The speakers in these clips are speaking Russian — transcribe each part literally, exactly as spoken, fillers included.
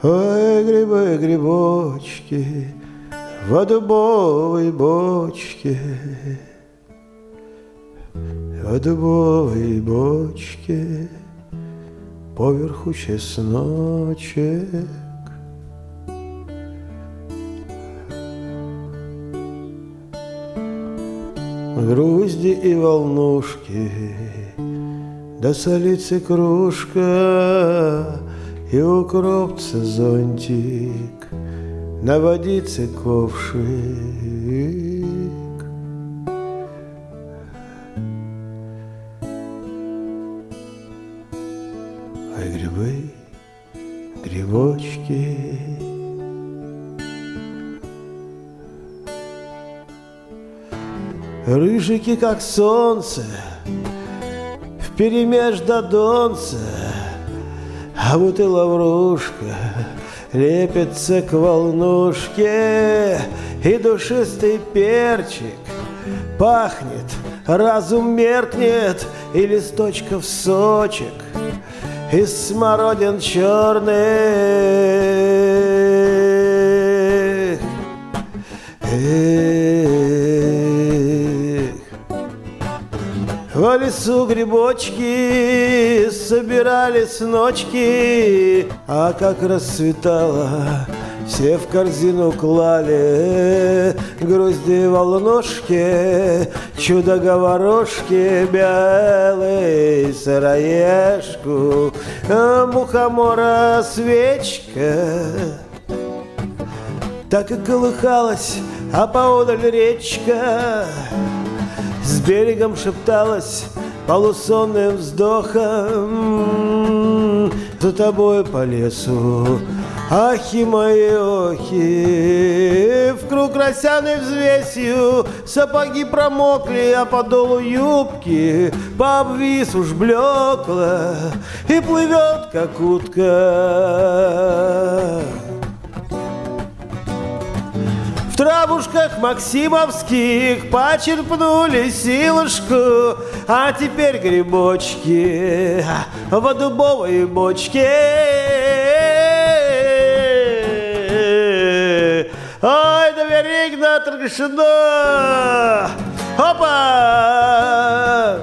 Ой, грибы, грибочки в дубовой бочке, в дубовой бочке поверху чесночек. Грузди и волнушки, да солицы кружка, и укропца зонтик, на водице ковшик. Ой, грибы, грибочки, рыжики, как солнце, вперемеж до донца, а вот и лаврушка лепится к волнушке, и душистый перчик пахнет, разум меркнет, и листочков сочек из смородин черных. В лесу грибочки собирались ночки, а как расцветало, все в корзину клали грузди, волнушки, чудо-говорушки, белый сыроежку, мухомора свечка. Так и колыхалась, а поодаль речка с берегом шепталась полусонным вздохом: за тобой по лесу, ахи мои охи, в круг росяной взвесью сапоги промокли, а подолу юбки пообвис уж блекло и плывет, как утка. В травушках максимовских почерпнули силушку, а теперь грибочки в дубовой бочке. Ой, да берег на Таргашино! Опа!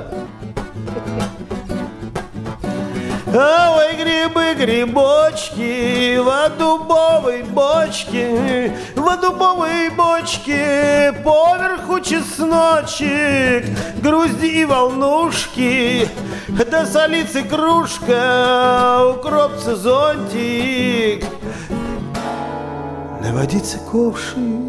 Ой, грибы, грибочки в дубовой бочке, в дубовой бочке поверху чесночек, грузди и волнушки, да солицы кружка, укропца зонтик, на водице ковшик.